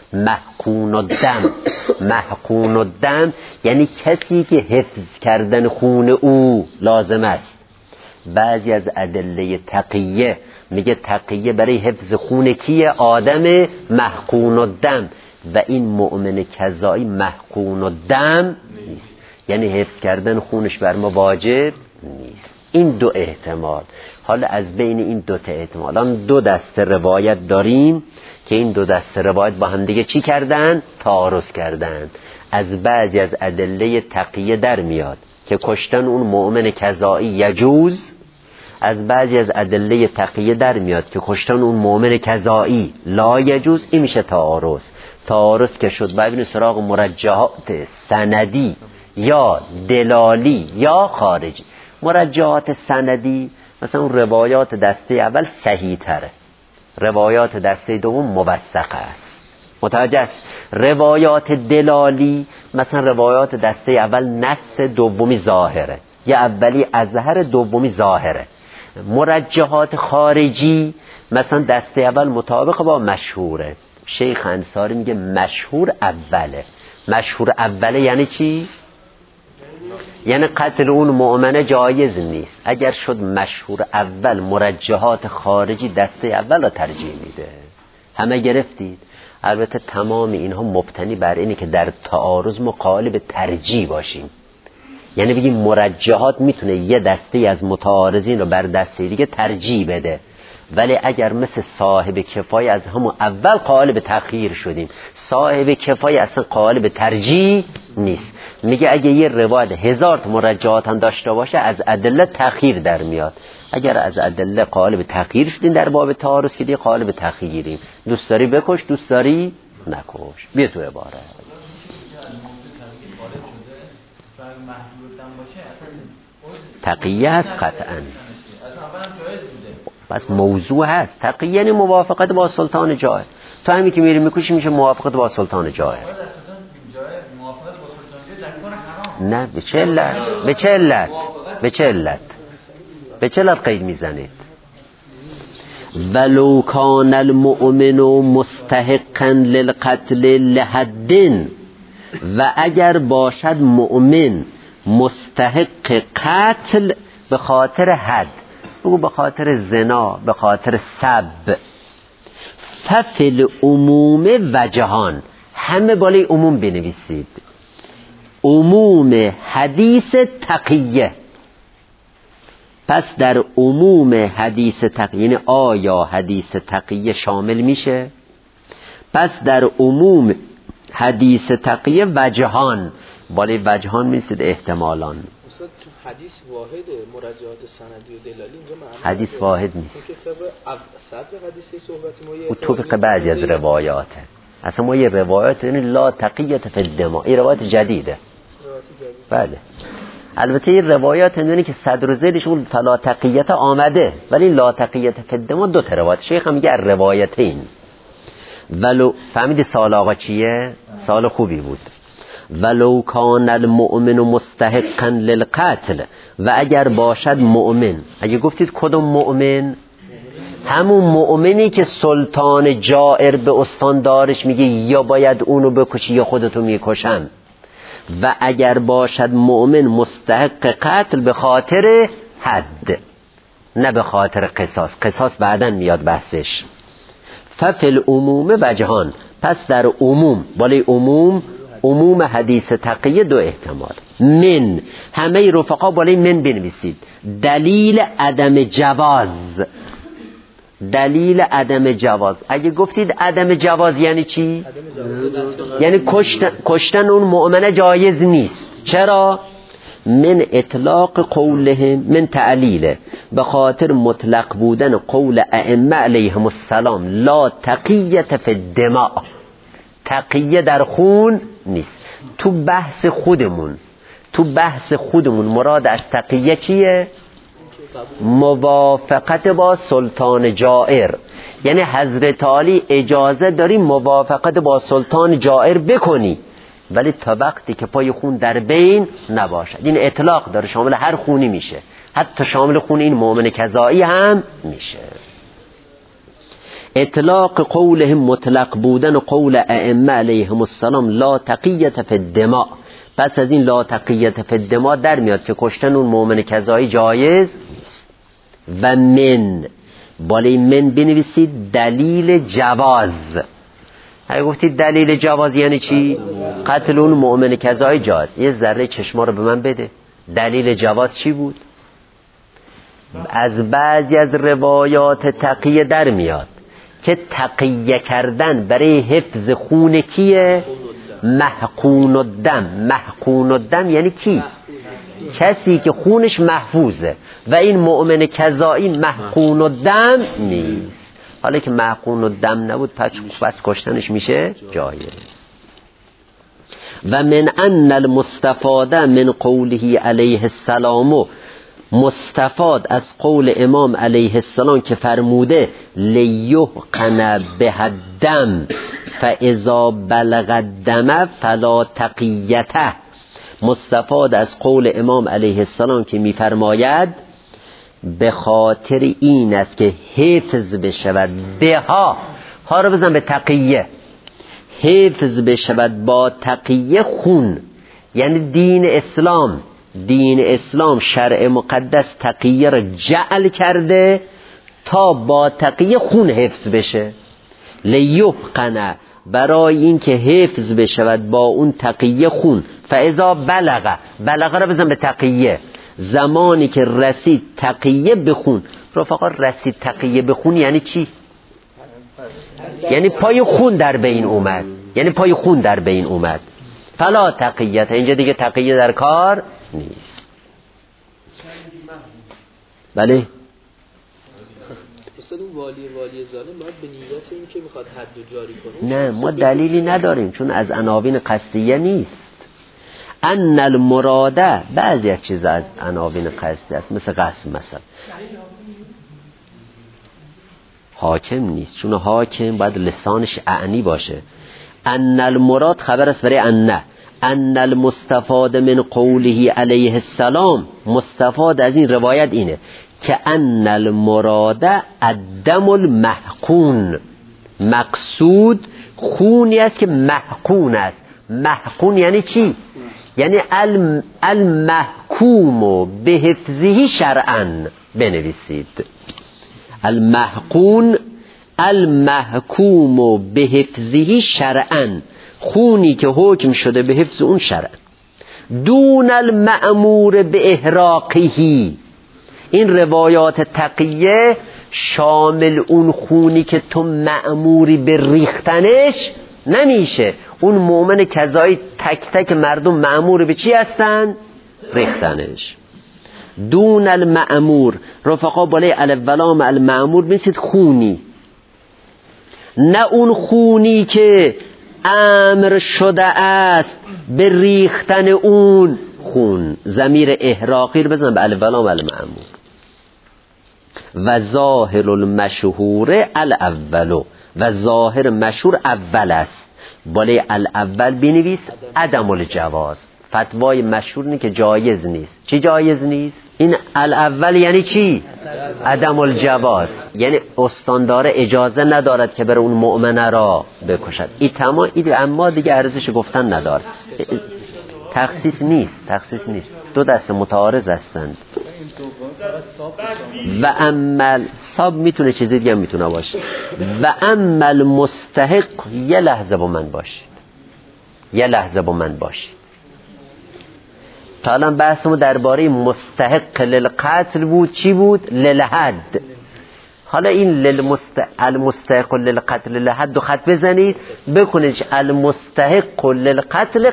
محقون الدم. محقون الدم یعنی کسی که حفظ کردن خون او لازم است. بعضی از ادله تقیه میگه تقیه برای حفظ خون کیه؟ آدم محقون الدم، و این مؤمن کذایی محقون الدم نیست، یعنی حفظ کردن خونش بر ما واجب نیست. این دو احتمال. حالا از بین این دو تا احتمال هم دو دسته روایت داریم که این دو دسته روایت با هم دیگه چی کردن؟ تعارض کردن. از بعضی از ادله تقیه در میاد که کشتن اون مؤمن کذایی یجوز، از بعضی از ادله تقیه در میاد که کشتن اون مؤمن کذایی لا یجوز. این میشه تعارض. تعارض که شد ببینید سراغ مرجحات سندی یا دلالی یا خارجی. مرجحات سندی مثلا اون روایات دسته اول صحیح تره، روایات دسته دوم موثقه است. متوجه است؟ روایات دلالی مثلا روایات دسته اول نص دومی ظاهره، یا اولی اظهر دومی ظاهره. مرجحات خارجی مثلا دسته اول مطابق با مشهوره. شیخ انصاری میگه مشهور اوله. مشهور اوله یعنی چی؟ یعنی قتل اون مؤمنه جایز نیست. اگر شد مشهور اول، مرجحات خارجی دسته اول را ترجیح میده. همه گرفتید؟ البته تمام اینها مبتنی بر اینه که در تعارض ما قائل به ترجیح باشیم. یعنی بگیم مرجحات میتونه یه دسته از متعارضین رو بر دسته دیگه ترجیح بده، ولی اگر مثل صاحب کفایه از همون اول قائل به تأخیر شدیم، صاحب کفایه اصلا قائل به ترجیح نیست. میگه اگه یه روایت 1000 تا مرجحات هم داشته باشه از ادله تأخیر در میاد. اگر از ادله قائل به تأخیر شدیم در باب تعارض که دیگه قائل به تأخیریم. دوست داری بکش، دوست داری نکش. بیا تو عباره تقیه هست قطعاً. بس موضوع هست. تقیه یعنی موافقت با سلطان جائر. تو همین که میری میکشی میشه موافقت با سلطان جائر. نه به چه علت؟ به چه علت؟ به چه علت؟ به چه علت قید میزنید؟ ولو کان المؤمن مستحقا للقتل لحد، و اگر باشد مؤمن مستحق قتل به خاطر حد، بگو به خاطر زنا، به خاطر سب، ففل عموم وجهان، همه بالای عموم بنویسید. عموم حدیث تقیه. پس در عموم حدیث تقیه، یعنی آیا حدیث تقیه شامل میشه؟ پس در عموم حدیث تقیه وجهان، بالای وجهان میرسید احتمالان. تو حدیث واحد مرجعات سندی و دلالی اینجا معنی حدیث واحد نیست. که صدر حدیثی صحبت ما او طبق بعضی از روایاته. اصلا ما یه روایت یعنی لا تقیت فی الدماء، این روایت جدیده. بله. البته این روایات هندونی که صدر و ذیلش اون فلا تقیت آمده، ولی لا تقیت فی الدماء دو تا روایت. شیخ هم میگه روایتین. ولو فهمیدی سال آقا چیه؟ سال خوبی بود. ولو کان المؤمن مستحقا للقتل، و اگر باشد مؤمن. اگه گفتید کدوم مؤمن؟ همون مؤمنی که سلطان جائر به استاندارش میگه یا باید اونو بکشی یا خودتو میکشم. و اگر باشد مؤمن مستحق قتل به خاطر حد، نه به خاطر قصاص. قصاص بعدن میاد بحثش. ففل عموم وجهان، پس در عموم، بالای عموم حدیث تقیه دو احتمال. من، همه رفقا بالای من بنویسید. دلیل عدم جواز. دلیل عدم جواز. اگه گفتید عدم جواز یعنی چی؟ یعنی کشتن اون مؤمنه جایز نیست. چرا؟ من اطلاق قولهم، من تعلیله، به خاطر مطلق بودن قول ائمه علیهم السلام لا تقیت فی الدماء، تقیه در خون نیست. تو بحث خودمون مراد از تقیه چیه؟ موافقت با سلطان جائر. یعنی حضرت علی اجازه داری موافقت با سلطان جائر بکنی، ولی تا وقتی که پای خون در بین نباشد. این اطلاق داره، شامل هر خونی میشه، حتی شامل خون این مؤمن کذایی هم میشه. اطلاق قولهم مطلق بودن قول ائمه علیهم السلام لا تقیت فی الدماء. پس از این لا تقیت فی الدماء در میاد که کشتن اون مؤمن کذایی جایز و من بالای من بنویسید دلیل جواز. اگه گفتید دلیل جواز یعنی چی؟ قتل اون مؤمن کذایی جایز. یه ذره چشما رو به من بده. دلیل جواز چی بود؟ از بعضی از روایات تقیه در میاد که تقیه کردن برای حفظ خون کیه؟ محقون الدم. محقون الدم یعنی کی؟ کسی که خونش محفوظه و این مؤمن کذایی محقون الدم نیست. حالا که محقون الدم نبود پس کشتنش میشه جایز. و من ان المستفاد من قوله علیه السلام، مستفاد از قول امام علیه السلام که فرموده لیحقن به الدم فاذا بلغ الدم فلا تقیته. مستفاد از قول امام علیه السلام که میفرماید به خاطر این است که حفظ بشود بها، ها رو بزن به تقیه، حفظ بشود با تقیه خون. یعنی دین اسلام شرع مقدس تقیه را جعل کرده تا با تقیه خون حفظ بشه. لیحقن برای این که حفظ بشود با اون تقیه خون. فاذا بلغ را بزن به تقیه، زمانی که رسید تقیه بخون. رفقا رسید تقیه بخون یعنی چی؟ یعنی پای خون در بین اومد. فلا تقیت، اینجا دیگه تقیه در کار نیست. بله استاد اون والی ظالم باید به نیت این که میخواد حد جاری کنه؟ نه، ما دلیلی نداریم چون از عناوین قصدیه نیست. ان المراده بعضی از چیزا از عناوین قصدی است، مثل قسم مثلا. حاکم نیست چون حاکم باید لسانش اعنی باشه. ان المراد خبر است برای ان المستفاد من قوله علیه السلام، مستفاد از این روایت اینه که ان المراد الدم المحقون، مقصود خونی است که محقون است. محقون یعنی چی؟ یعنی المحکوم به حفظه شرعا. بنویسید المحکوم به حفظه شرعا، خونی که حکم شده به حفظ اون شرع. دون المأمور به احراقه، این روایات تقیه شامل اون خونی که تو مأموری به ریختنش نمیشه. اون مؤمن کذایی تک تک مردم مأمور به چی هستن؟ ریختنش. دون المأمور، رفقا بالای الولام المأمور میسید خونی، نه اون خونی که امر شده است به ریختن اون خون. ضمیر احراقی رو بزن به الولام المأمور. و ظاهر المشهور الاولو، و ظاهر مشهور اول است. بالای الاول بنویس عدم الجواز. فتوای مشهور اینه که جایز نیست. چی جایز نیست؟ این الاول یعنی چی؟ عدم الجواز، یعنی استاندار اجازه ندارد که بر اون مؤمنه را بکشد. این تمام، اما دیگه ارزش گفتن نداره. تخصیص نیست. دو دست متعارض هستند. و عمل صاب میتونه چیز دیگه میتونه باشه. و عمل مستحق، یه لحظه با من باشید. تا الان بحثمون درباره مستحق للقتل بود. چی بود؟ للحد. حالا این المستحق للقتل للحد و خط بزنید بکنید المستحق للقتل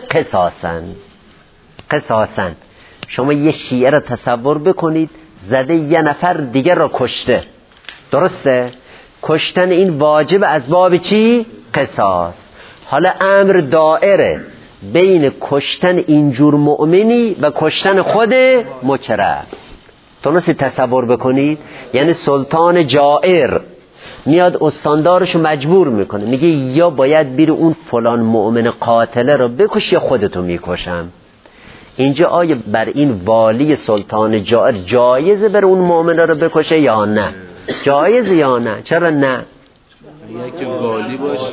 قصاصاً. شما یه شیعه را تصور بکنید زده یه نفر دیگر را کشته، درسته؟ کشتن این واجب از باب چی؟ قصاص. حالا امر دائره بین کشتن اینجور مؤمنی و کشتن خود مکره. تونستی تصور بکنید؟ یعنی سلطان جائر میاد استاندارشو مجبور میکنه، میگه یا باید بری اون فلان مؤمن قاتله رو بکش یا خودتو میکشم. اینجا آیا بر این والی سلطان جائر جایزه بر اون مؤمنه رو بکشه یا نه؟ جایزه یا نه؟ چرا نه؟ یکی والی باشه.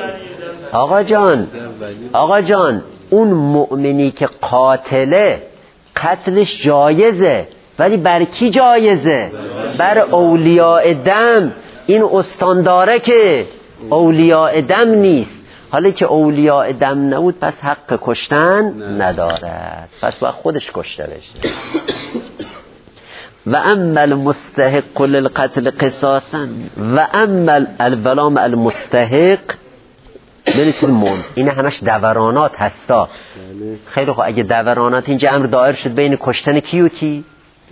آقا جان اون مؤمنی که قاتله قتلش جایزه، ولی بر کی جایزه؟ بر اولیاء دم. این استانداره که اولیاء دم نیست. حالا که اولیاء دم نبود پس حق کشتن ندارد، پس باید خودش کشته بشه. و اما المستحق للقتل قصاصا و اما الولام المستحق بنویسید این همش دورانات هستا. خیلی خوب، اگه دورانات اینجا امر دایر شد بین کشتن کی و کی؟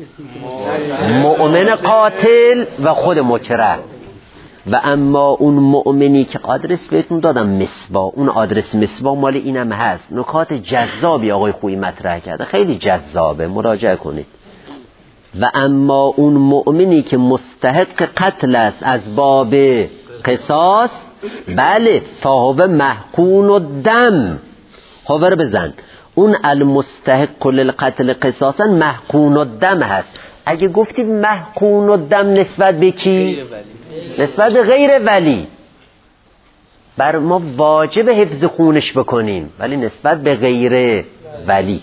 مؤمن قاتل و خود مکره. و اما اون مؤمنی که آدرس بهتون دادم مصباح، اون آدرس مصباح مال اینم هست. نکات جذابی آقای خویی مطرح کرده، خیلی جذابه، مراجعه کنید. و اما اون مؤمنی که مستحق قتل است از باب قصاص، بله صاحب محقون و دم. خبر بزن اون المستحق للقتل قصاصا محقون و دم هست. اگه گفتید محقون و دم نسبت به کی؟ نسبت به غیر ولی. بر ما واجب حفظ خونش بکنیم، ولی نسبت به غیر ولی.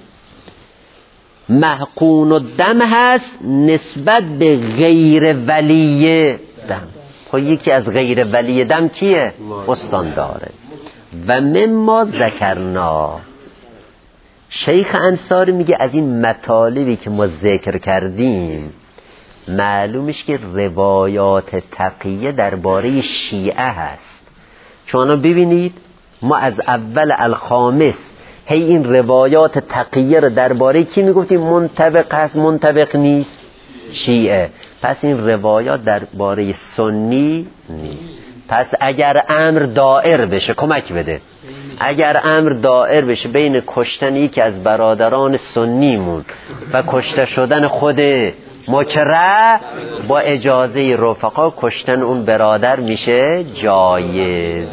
محقون و دم هست نسبت به غیر ولی دم. خب یکی از غیر ولی دم کیه؟ استانداره. و مما ذکرنا، شیخ انصاری میگه از این مطالبی که ما ذکر کردیم معلومش که روایات تقیه درباره شیعه هست. چون ببینید ما از اول الخامس هی این روایات تقیه رو درباره کی میگفتیم؟ منطبق هست منطبق نیست؟ شیعه. پس این روایات درباره سنی نیست. پس اگر امر دائر بشه، کمک بده، اگر امر دائر بشه بین کشتن یکی از برادران سنیمون و کشته شدن خود مکره، با اجازه رفقا کشتن اون برادر میشه جایز.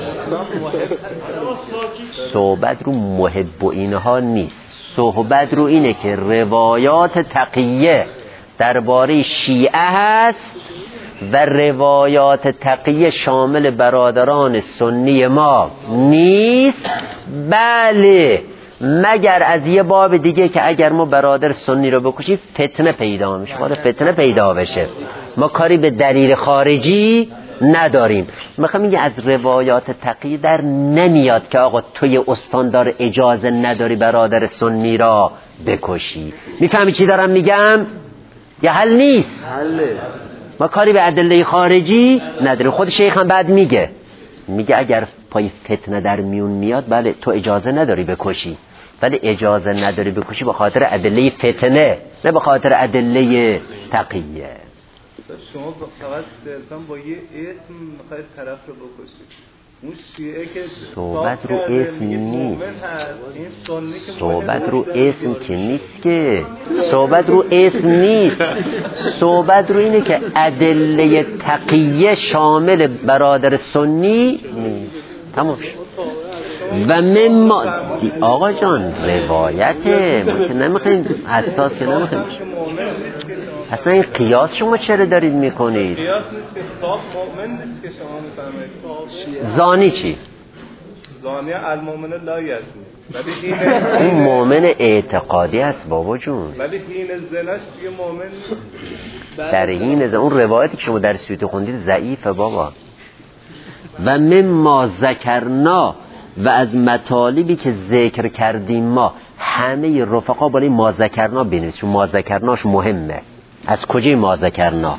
صحبت رو محب و اینها نیست، صحبت رو اینه که روایات تقیه درباره شیعه هست و روایات تقیه شامل برادران سنی ما نیست. بله مگر از یه باب دیگه که اگر ما برادر سنی رو بکشیم فتنه پیدا میشه، باید فتنه پیدا بشه. ما کاری به دلیل خارجی نداریم. میخوام میگه از روایات تقیه در نمیاد که آقا توی استاندار اجازه نداری برادر سنی را بکشی. میفهمی چی دارم میگم؟ یه حل نیست. ما کاری به ادله خارجی نداریم. خود شیخ هم بعد میگه اگر پای فتنه در میون میاد، بله تو اجازه نداری بکشی، ولی اجازه نداری بکشی به خاطر ادله فتنه، نه به خاطر ادله تقیه. شما فقط درستان با یه اسم میخواید طرف رو بکشید. اون شیعه که صحبت رو اسم نیست، صحبت رو اسم که نیست، که صحبت رو اسم نیست، صحبت رو اینه که ادله تقیه شامل برادر سنی نیست. تمام. و مما آقا جان روایته، ما که نمیخوایم اساس که نمیخوایم. اصلا این قیاس شما چرا دارید میکنید؟ قیاس نیست که صاحب مؤمن نیست که شما میفرمایید. زانی چی؟ زانی المؤمن لا یزنی، ولی این مؤمن اعتقادی است بابا جون. ولی حین زناش دیگه مؤمن در حین زنا، اون روایتی که شما در سیوط خوندید ضعیفه بابا. و مما ذکرنا، و از مطالبی که ذکر کردیم ما، همه رفقا بالای ما ذکرنا بنویسید، چون ما ذکرناش مهمه. از کجای ما ذکرنا؟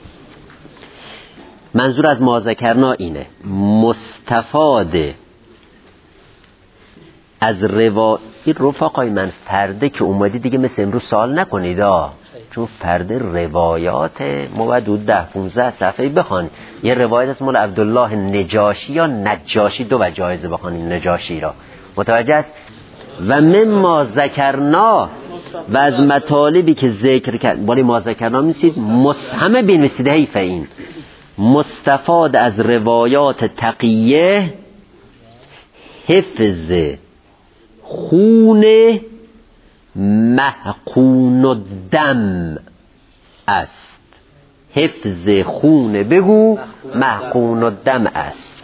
منظور از ما ذکرنا اینه مستفاد از این رفقای من فرده که اومدی دیگه مثل امروز سوال نکنید چون فرده روایات ما باید 10-15 صفحه بخوان. یه روایت از مول عبدالله نجاشی یا نجاشی، دو جایزه بخوانید نجاشی را، متوجه است؟ و مما ذکرنا، و از مطالبی که ذکر کرد بالی ما ذکرنا میسید همه بینویسید حیفه این مستفاد از روایات تقیه حفظ خون محقون الدم است. حفظ خون بگو محقون و دم است.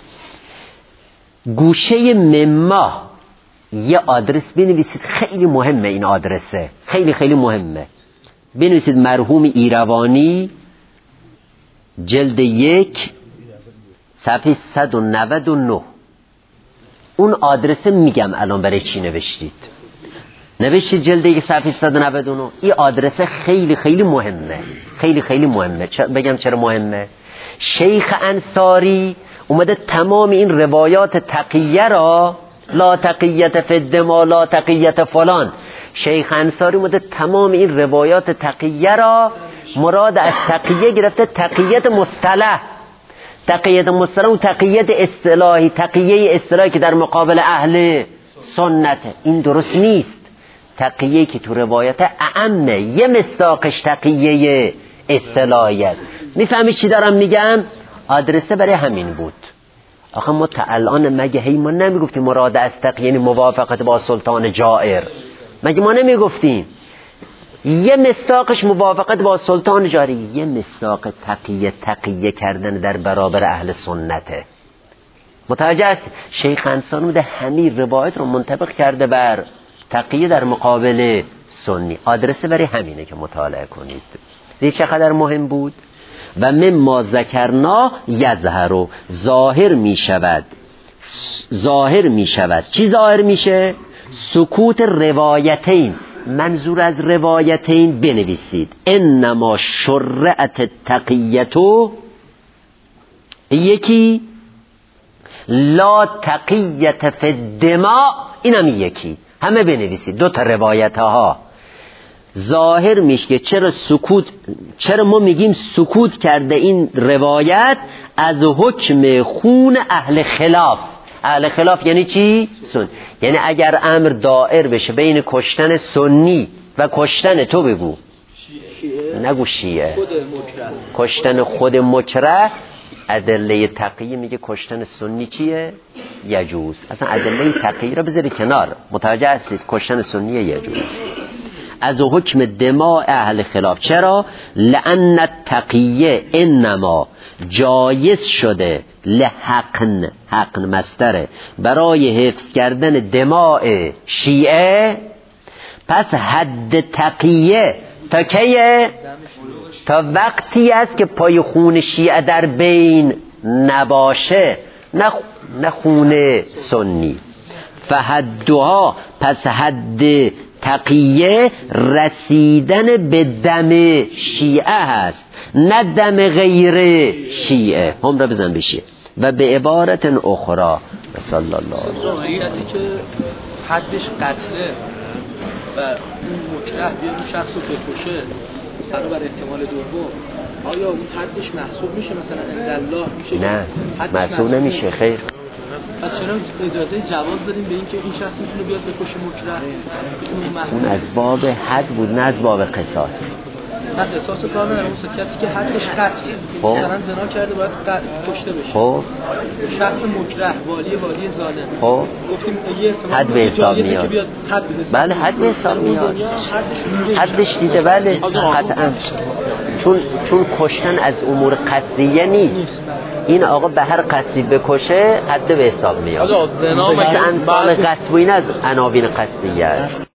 گوشه مما یه آدرس بنویسید، خیلی مهمه این آدرسه، خیلی خیلی مهمه. بنویسید مرحوم ایروانی جلد 1 صفحه 199. اون آدرسه میگم الان برای چی نوشتید. نوشتید جلد 1 صفحه 199. این آدرسه خیلی خیلی مهمه، خیلی خیلی مهمه. بگم چرا مهمه؟ شیخ انصاری اومده تمام این روایات تقیه را، لا تقیت فی الدما لا تقیت فلان، شیخ انصاری اومده تمام این روایات تقیه را مراد از تقیه گرفته تقیت مصطلح. تقیت مصطلح اون تقیت اصطلاحی، تقیه اصطلاحی که در مقابل اهل سنته. این درست نیست. تقیه که تو روایت اعمه، یه مصداقش تقیه اصطلاحی است. میفهمی چی دارم میگم؟ آدرسه برای همین بود. آخه ما تا الان مگه هی ما نمیگفتیم مراد از تقیه یعنی موافقت با سلطان جائر؟ مگه ما نمیگفتیم یه مصداقش موافقت با سلطان جائر، یه مصداق تقیه کردن در برابر اهل سنته. متوجه است؟ شیخ انصاری بوده همین روایت رو منطبق کرده بر تقیه در مقابل سنی. آدرسه برای همینه که مطالعه کنید. دیگه چقدر مهم بود؟ و مما ذکرنا یظهر، ظاهر می شود. ظاهر می شود. چی ظاهر میشه؟ سکوت روایتین. منظور از روایتین بنویسید انما شرعت تقیتو، یکی لا تقیت فی الدماء، اینم یکی. همه بنویسید دو تا روایت ها. ظاهر میشه که چرا ما میگیم سکوت کرده این روایت از حکم خون اهل خلاف. اهل خلاف یعنی چی؟ سن. یعنی اگر امر دائر بشه بین کشتن سنی و کشتن تو بگو نگو شیعه، کشتن خود مکره، ادله تقیه میگه کشتن سنی چیه؟ یجوز. اصلا ادله تقیه رو بذاری کنار، متوجه هستید؟ کشتن سنی یجوز از حکم دماء اهل خلاف. چرا؟ لأن التقیه انما جایز شده لحقن، حقن مصدره، برای حفظ کردن دماء شیعه. پس حد تقیه تا کیه؟ تا وقتی است که پای خون شیعه در بین نباشه، نه خون سنی. فحدها، پس حد تقیه رسیدن به دم شیعه هست، نه دم غیر شیعه. هم را بزن بشیعه. و به عبارت اخرى صلی الله علیه و آیتی که حدش قتله و اون مکره بیاد اون شخص رو بکشه بنا بر احتمال دوم، آیا اون حدش محسوب میشه مثلا اندالله میشه؟ نه محسوب نمیشه. خیر. پس چرا اجازه جواز دادیم به این که این شخص میتونه بیاد بکشه مکره؟ اون از باب حد بود نه از باب قصاص. نه قصاص کار نداره. اون کسی که حدش قتله مثلا زنا کرده باید کشته بشه. خب شخص مکره والی ظالم، خب گفتیم یه حد به حساب میاد. بله حد به حساب میاد. حدش دیده. بله قطعا. چون کشتن از امور قصدیه نیست. این آقا به هر قصدی بکشه حد به حساب میاد. مثل امثال قصب و این از عناوین قصدیه است.